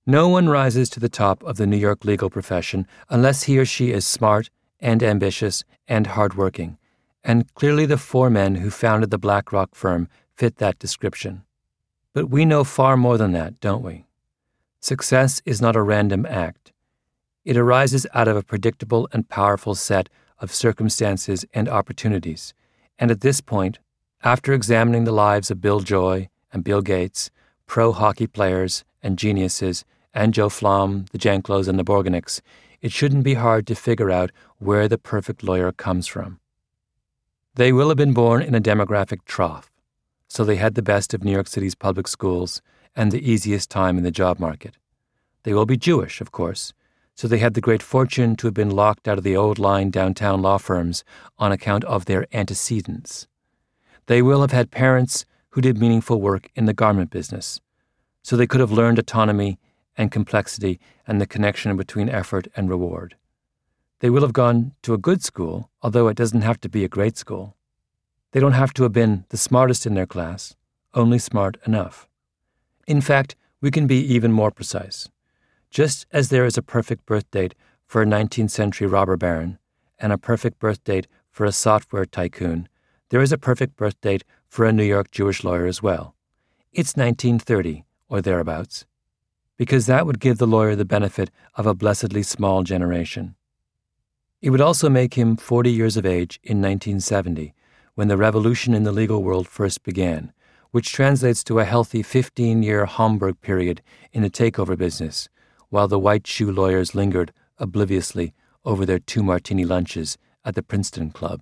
No one rises to the top of the New York legal profession unless he or she is smart and ambitious and hardworking, and clearly the four men who founded the BlackRock firm fit that description. But we know far more than that, don't we? Success is not a random act. It arises out of a predictable and powerful set of circumstances and opportunities, and at this point, after examining the lives of Bill Joy and Bill Gates, pro hockey players and geniuses, and Joe Flom, the Janklows, and the Borgenics, it shouldn't be hard to figure out where the perfect lawyer comes from. They will have been born in a demographic trough, so they had the best of New York City's public schools and the easiest time in the job market. They will be Jewish, of course, so they had the great fortune to have been locked out of the old line downtown law firms on account of their antecedents. They will have had parents who did meaningful work in the garment business, so they could have learned autonomy and complexity and the connection between effort and reward. They will have gone to a good school, although it doesn't have to be a great school. They don't have to have been the smartest in their class, only smart enough. In fact, we can be even more precise. Just as there is a perfect birth date for a 19th century robber baron and a perfect birth date for a software tycoon, there is a perfect birth date for a New York Jewish lawyer as well. It's 1930, or thereabouts, because that would give the lawyer the benefit of a blessedly small generation. It would also make him 40 years of age in 1970, when the revolution in the legal world first began, which translates to a healthy 15-year Homburg period in the takeover business, while the white shoe lawyers lingered obliviously over their 2-martini lunches at the Princeton Club.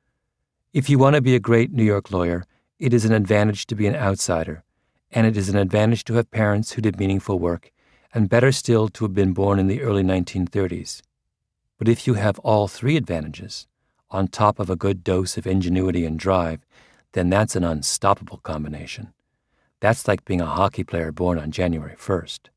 If you want to be a great New York lawyer, it is an advantage to be an outsider, and it is an advantage to have parents who did meaningful work, and better still to have been born in the early 1930s. But if you have all three advantages, on top of a good dose of ingenuity and drive, then that's an unstoppable combination. That's like being a hockey player born on January 1st.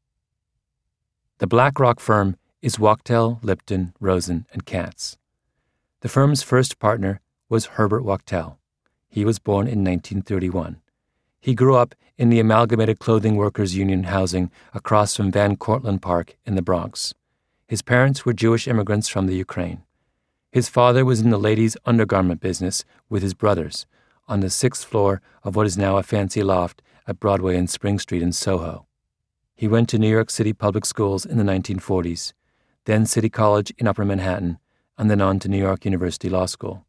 The BlackRock firm is Wachtell, Lipton, Rosen, and Katz. The firm's first partner was Herbert Wachtell. He was born in 1931. He grew up in the Amalgamated Clothing Workers Union housing across from Van Cortlandt Park in the Bronx. His parents were Jewish immigrants from the Ukraine. His father was in the ladies' undergarment business with his brothers on the 6th floor of what is now a fancy loft at Broadway and Spring Street in Soho. He went to New York City public schools in the 1940s, then City College in Upper Manhattan, and then on to New York University Law School.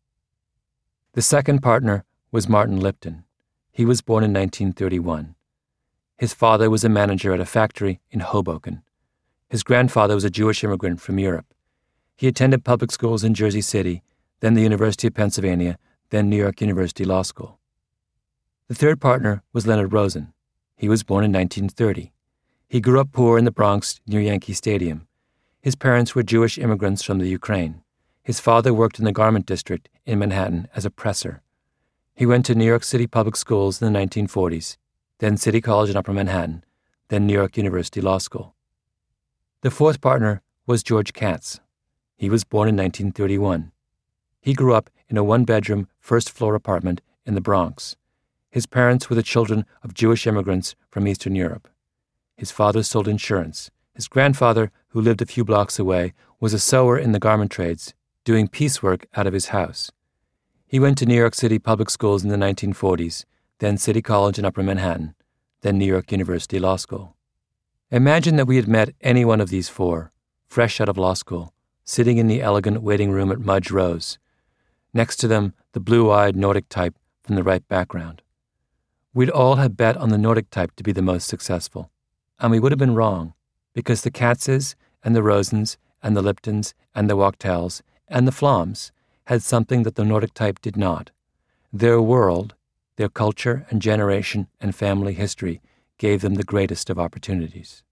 The second partner was Martin Lipton. He was born in 1931. His father was a manager at a factory in Hoboken. His grandfather was a Jewish immigrant from Europe. He attended public schools in Jersey City, then the University of Pennsylvania, then New York University Law School. The third partner was Leonard Rosen. He was born in 1930. He grew up poor in the Bronx near Yankee Stadium. His parents were Jewish immigrants from the Ukraine. His father worked in the garment district in Manhattan as a presser. He went to New York City public schools in the 1940s, then City College in Upper Manhattan, then New York University Law School. The fourth partner was George Katz. He was born in 1931. He grew up in a one-bedroom, first-floor apartment in the Bronx. His parents were the children of Jewish immigrants from Eastern Europe. His father sold insurance. His grandfather, who lived a few blocks away, was a sewer in the garment trades, doing piecework out of his house. He went to New York City public schools in the 1940s, then City College in Upper Manhattan, then New York University Law School. Imagine that we had met any one of these four, fresh out of law school, sitting in the elegant waiting room at Mudge Rose. Next to them, the blue-eyed Nordic type from the right background. We'd all have bet on the Nordic type to be the most successful, and we would have been wrong, because the Katzes and the Rosens and the Liptons and the Wachtells and the Floms had something that the Nordic type did not. Their world, their culture and generation and family history gave them the greatest of opportunities.